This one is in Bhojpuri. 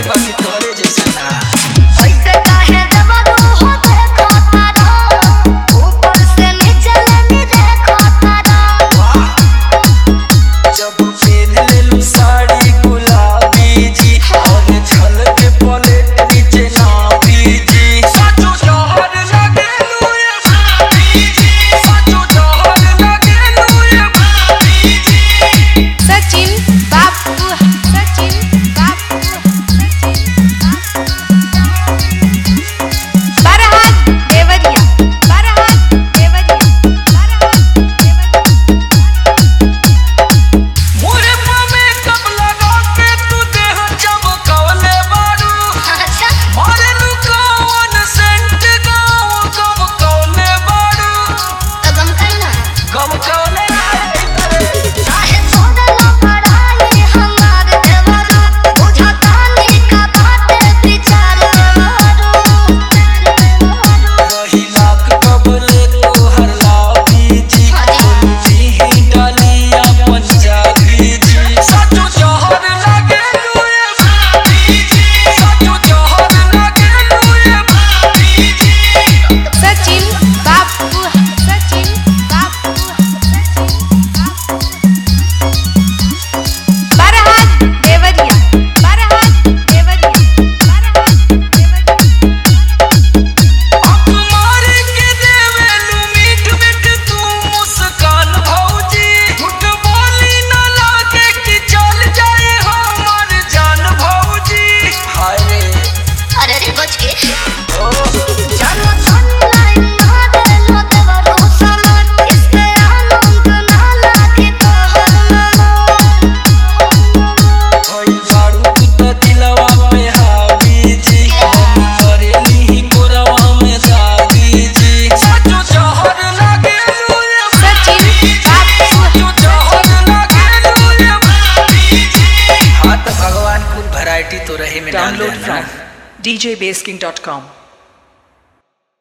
बाकी तोरे जैसा ना। ऐसे काहे दबरू हो देखो तारा, ऊपर से नीचे लेके देखो तारा। जब पहन लेलू साड़ी गुलाबी जी और झलक पलेट नीचे नाभी जी। साचो जहर लगेलू ये भाभी जी, साचो जहर लगेलू ये भाभी जी। सचिन बापू, सचिन बापू, सचिन बरहाट देवरिया, बरहाट देवरिया, बरहाट मोरे पामे कब लगा के तू देह चमकौले बारू। अच्छा मारेलू कौन सेंट गाँव कब कौले बारू। तो गम करना कब कौले चाहे छोड़ला पढ़ाई हमार देवरू, बुझता नहीं का बात विचार देवरू। रही लाख कबले तोहर लाभी जी, जी ही डालिया पंजाबी जी। साचो जहर लगेलू ये भाभी जी, साचो जहर लगेलू ये भाभी जी। सचिन बापू, सचिन बापू, सचिन बापू बरहाट देवरिया, बरहाट देवरिया, बरहाट देवरिया। आँख मार के देवेलू मीठ मीठ तू मुस्कान भौजी। झूठ बोली न लागे कि चल जाए हमर जान भौजी। हाय रे अरे रे बच के ओ जानो ऑनलाइन ना देलो देवरू सामान, इसके आनंद ना लागे तोहर भइल बारू तू त दिलवा पे हावी जी, हम करेली ही कोरवा में दागी जी। साचो जहर लगेलू ये सचिन बापू, साचो जहर लगेलू ये भाभी जी। हाँ तो भगवान कुल वैरायटी तो रहे में डाल Download देना। from djbasking.com.